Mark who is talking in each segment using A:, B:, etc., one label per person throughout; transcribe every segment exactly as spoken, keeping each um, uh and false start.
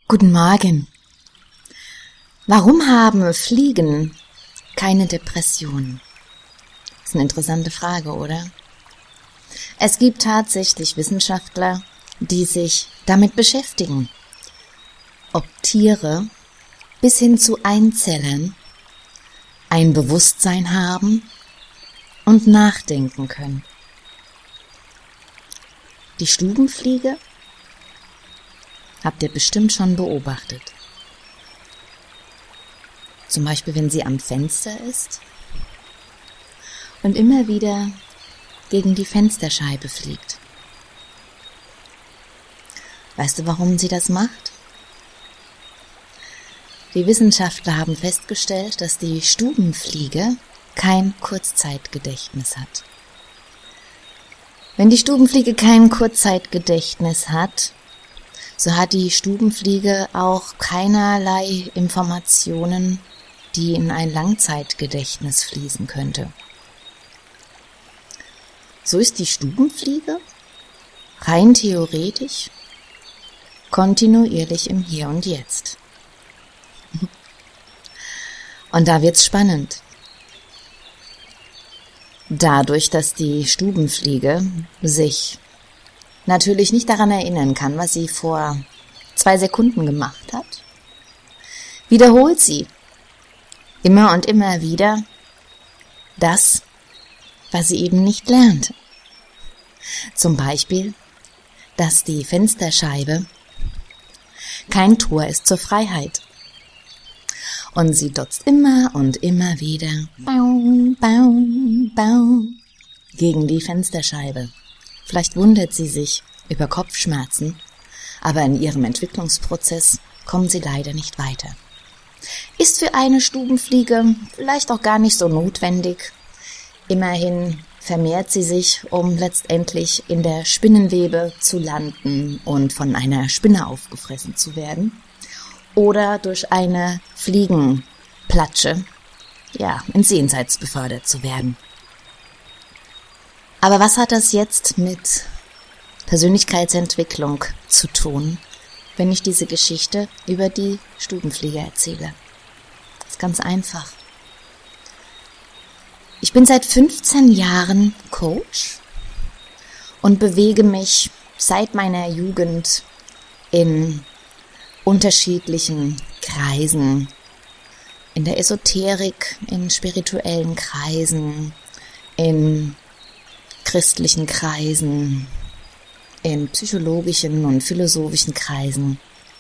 A: Guten Morgen. Warum haben Fliegen keine Depression? Das ist eine interessante Frage, oder? Es gibt tatsächlich Wissenschaftler, die sich damit beschäftigen, ob Tiere bis hin zu Einzellern ein Bewusstsein haben und nachdenken können. Die Stubenfliege habt ihr bestimmt schon beobachtet. Zum Beispiel, wenn sie am Fenster ist und immer wieder gegen die Fensterscheibe fliegt. Weißt du, warum sie das macht? Die Wissenschaftler haben festgestellt, dass die Stubenfliege kein Kurzzeitgedächtnis hat. Wenn die Stubenfliege kein Kurzzeitgedächtnis hat, so hat die Stubenfliege auch keinerlei Informationen, die in ein Langzeitgedächtnis fließen könnte. So ist die Stubenfliege rein theoretisch kontinuierlich im Hier und Jetzt. Und da wird's spannend. Dadurch, dass die Stubenfliege sich natürlich nicht daran erinnern kann, was sie vor zwei Sekunden gemacht hat, wiederholt sie immer und immer wieder das, was sie eben nicht lernt. Zum Beispiel, dass die Fensterscheibe kein Tor ist zur Freiheit. Und sie dotzt immer und immer wieder bau, bau, bau gegen die Fensterscheibe. Vielleicht wundert sie sich über Kopfschmerzen, aber in ihrem Entwicklungsprozess kommen sie leider nicht weiter. Ist für eine Stubenfliege vielleicht auch gar nicht so notwendig. Immerhin vermehrt sie sich, um letztendlich in der Spinnenwebe zu landen und von einer Spinne aufgefressen zu werden. Oder durch eine Fliegenplatsche, ja, ins Jenseits befördert zu werden. Aber was hat das jetzt mit Persönlichkeitsentwicklung zu tun, wenn ich diese Geschichte über die Stubenfliege erzähle? Das ist ganz einfach. Ich bin seit fünfzehn Jahren Coach und bewege mich seit meiner Jugend in unterschiedlichen Kreisen, in der Esoterik, in spirituellen Kreisen, in christlichen Kreisen, in psychologischen und philosophischen Kreisen.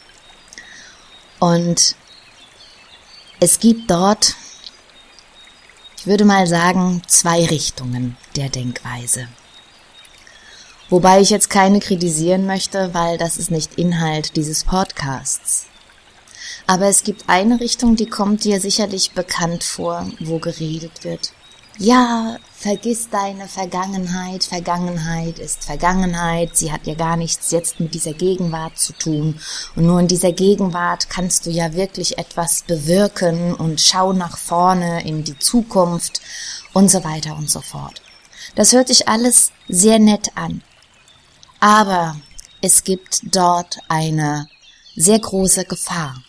A: Und es gibt dort, ich würde mal sagen, zwei Richtungen der Denkweise. Wobei ich jetzt keine kritisieren möchte, weil das ist nicht Inhalt dieses Podcasts. Aber es gibt eine Richtung, die kommt dir sicherlich bekannt vor, wo geredet wird. Ja, vergiss deine Vergangenheit, Vergangenheit ist Vergangenheit, sie hat ja gar nichts jetzt mit dieser Gegenwart zu tun und nur in dieser Gegenwart kannst du ja wirklich etwas bewirken und schau nach vorne in die Zukunft und so weiter und so fort. Das hört sich alles sehr nett an, aber es gibt dort eine sehr große Gefahr.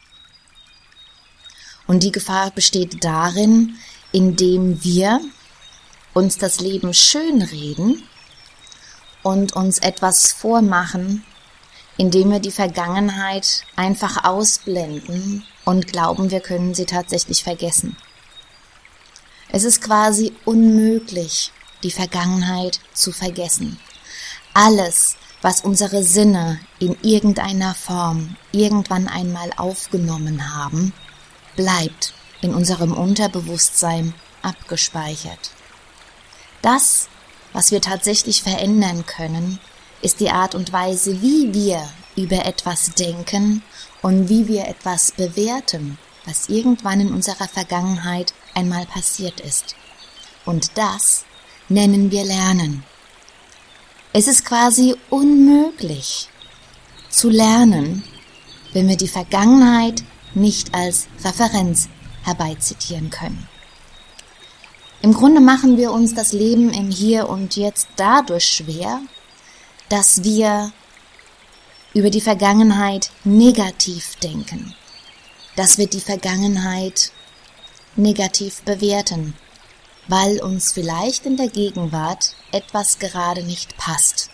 A: Und die Gefahr besteht darin, indem wir uns das Leben schönreden und uns etwas vormachen, indem wir die Vergangenheit einfach ausblenden und glauben, wir können sie tatsächlich vergessen. Es ist quasi unmöglich, die Vergangenheit zu vergessen. Alles, was unsere Sinne in irgendeiner Form irgendwann einmal aufgenommen haben, bleibt in unserem Unterbewusstsein abgespeichert. Das, was wir tatsächlich verändern können, ist die Art und Weise, wie wir über etwas denken und wie wir etwas bewerten, was irgendwann in unserer Vergangenheit einmal passiert ist. Und das nennen wir Lernen. Es ist quasi unmöglich zu lernen, wenn wir die Vergangenheit nicht als Referenz herbeizitieren können. Im Grunde machen wir uns das Leben im Hier und Jetzt dadurch schwer, dass wir über die Vergangenheit negativ denken, dass wir die Vergangenheit negativ bewerten, weil uns vielleicht in der Gegenwart etwas gerade nicht passt.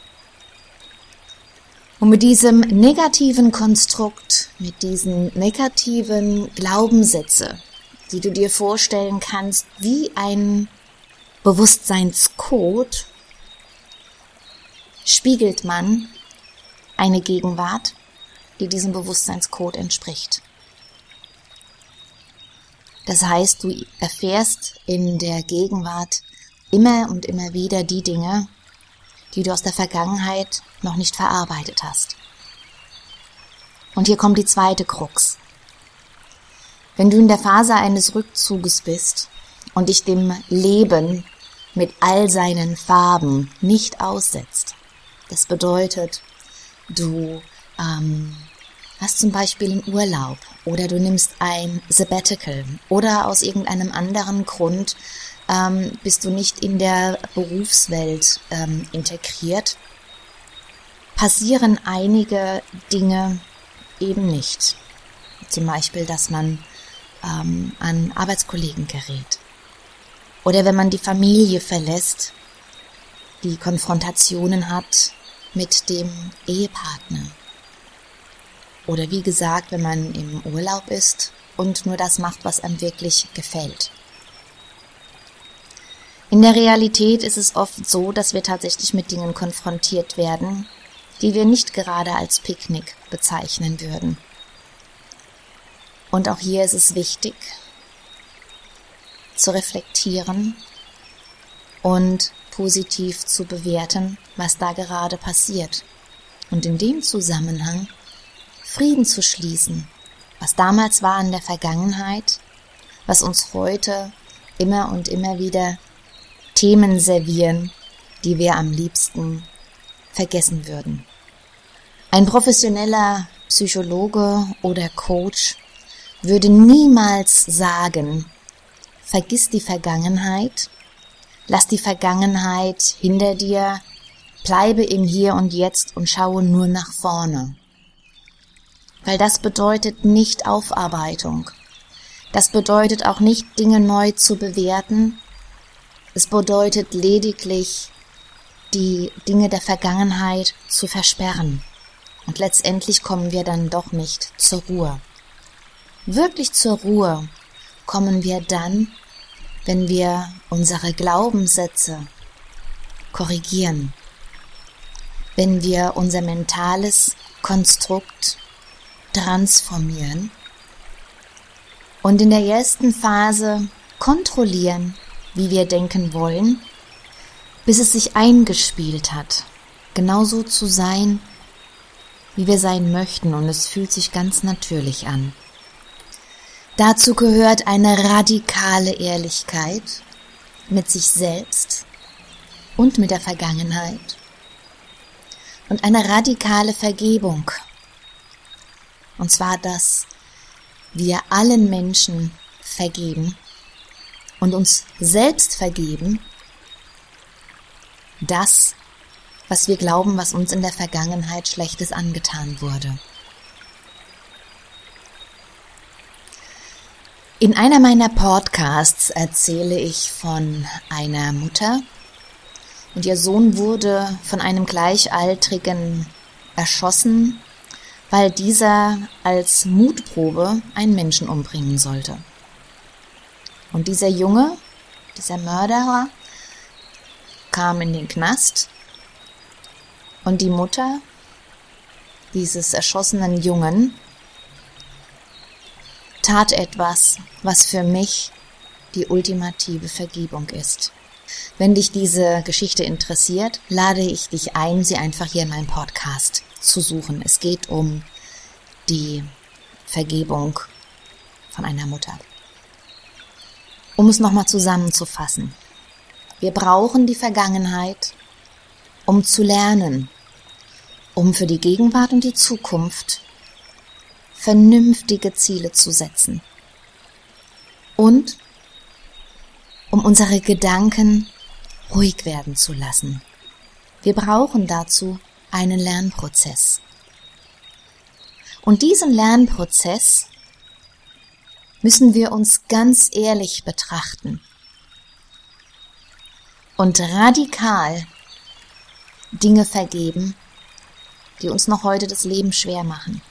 A: Und mit diesem negativen Konstrukt, mit diesen negativen Glaubenssätze, die du dir vorstellen kannst, wie ein Bewusstseinscode, spiegelt man eine Gegenwart, die diesem Bewusstseinscode entspricht. Das heißt, du erfährst in der Gegenwart immer und immer wieder die Dinge, die du aus der Vergangenheit noch nicht verarbeitet hast. Und hier kommt die zweite Krux. Wenn du in der Phase eines Rückzuges bist und dich dem Leben mit all seinen Farben nicht aussetzt, das bedeutet, du ähm, hast zum Beispiel einen Urlaub oder du nimmst ein Sabbatical oder aus irgendeinem anderen Grund ähm, bist du nicht in der Berufswelt ähm, integriert, passieren einige Dinge eben nicht. Zum Beispiel, dass man ähm, an Arbeitskollegen gerät. Oder wenn man die Familie verlässt, die Konfrontationen hat mit dem Ehepartner. Oder wie gesagt, wenn man im Urlaub ist und nur das macht, was einem wirklich gefällt. In der Realität ist es oft so, dass wir tatsächlich mit Dingen konfrontiert werden, die wir nicht gerade als Picknick bezeichnen würden. Und auch hier ist es wichtig, zu reflektieren und positiv zu bewerten, was da gerade passiert. Und in dem Zusammenhang Frieden zu schließen, was damals war in der Vergangenheit, was uns heute immer und immer wieder Themen servieren, die wir am liebsten vergessen würden. Ein professioneller Psychologe oder Coach würde niemals sagen, vergiss die Vergangenheit, lass die Vergangenheit hinter dir, bleibe im Hier und Jetzt und schaue nur nach vorne. Weil das bedeutet nicht Aufarbeitung. Das bedeutet auch nicht, Dinge neu zu bewerten. Es bedeutet lediglich, die Dinge der Vergangenheit zu versperren. Und letztendlich kommen wir dann doch nicht zur Ruhe. Wirklich zur Ruhe kommen wir dann, wenn wir unsere Glaubenssätze korrigieren. Wenn wir unser mentales Konstrukt transformieren und in der ersten Phase kontrollieren, wie wir denken wollen, bis es sich eingespielt hat, genauso zu sein, wie wir sein möchten, und es fühlt sich ganz natürlich an. Dazu gehört eine radikale Ehrlichkeit mit sich selbst und mit der Vergangenheit und eine radikale Vergebung. Und zwar, dass wir allen Menschen vergeben und uns selbst vergeben, das, was wir glauben, was uns in der Vergangenheit Schlechtes angetan wurde. In einer meiner Podcasts erzähle ich von einer Mutter und ihr Sohn wurde von einem Gleichaltrigen erschossen, weil dieser als Mutprobe einen Menschen umbringen sollte. Und dieser Junge, dieser Mörderer, kam in den Knast und die Mutter dieses erschossenen Jungen tat etwas, was für mich die ultimative Vergebung ist. Wenn dich diese Geschichte interessiert, lade ich dich ein, sie einfach hier in meinem Podcast zu suchen. Es geht um die Vergebung von einer Mutter. Um es nochmal zusammenzufassen. Wir brauchen die Vergangenheit, um zu lernen, um für die Gegenwart und die Zukunft vernünftige Ziele zu setzen und um unsere Gedanken ruhig werden zu lassen. Wir brauchen dazu einen Lernprozess. Und diesen Lernprozess müssen wir uns ganz ehrlich betrachten und radikal Dinge vergeben, die uns noch heute das Leben schwer machen.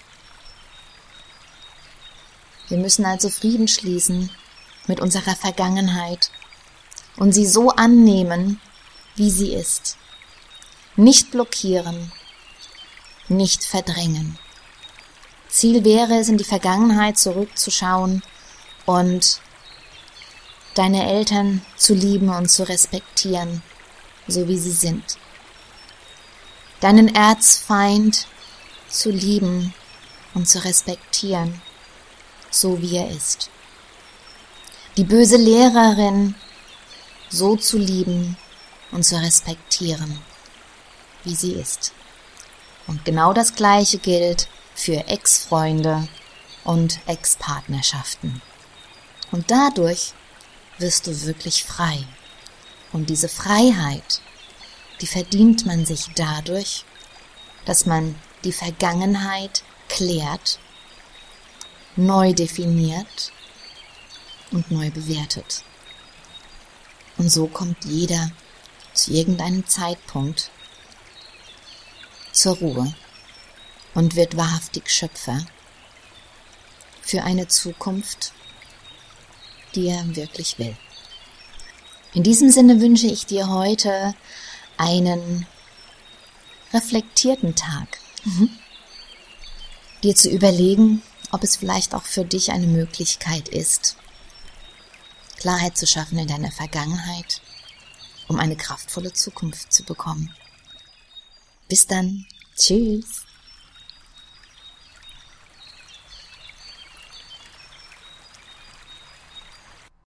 A: Wir müssen also Frieden schließen mit unserer Vergangenheit und sie so annehmen, wie sie ist. Nicht blockieren, nicht verdrängen. Ziel wäre es, in die Vergangenheit zurückzuschauen und deine Eltern zu lieben und zu respektieren, so wie sie sind. Deinen Erzfeind zu lieben und zu respektieren, so wie er ist. Die böse Lehrerin so zu lieben und zu respektieren, wie sie ist. Und genau das Gleiche gilt für Ex-Freunde und Ex-Partnerschaften. Und dadurch wirst du wirklich frei. Und diese Freiheit, die verdient man sich dadurch, dass man die Vergangenheit klärt, neu definiert und neu bewertet. Und so kommt jeder zu irgendeinem Zeitpunkt zur Ruhe und wird wahrhaftig Schöpfer für eine Zukunft, die er wirklich will. In diesem Sinne wünsche ich dir heute einen reflektierten Tag, mhm. dir zu überlegen, ob es vielleicht auch für dich eine Möglichkeit ist, Klarheit zu schaffen in deiner Vergangenheit, um eine kraftvolle Zukunft zu bekommen. Bis dann. Tschüss.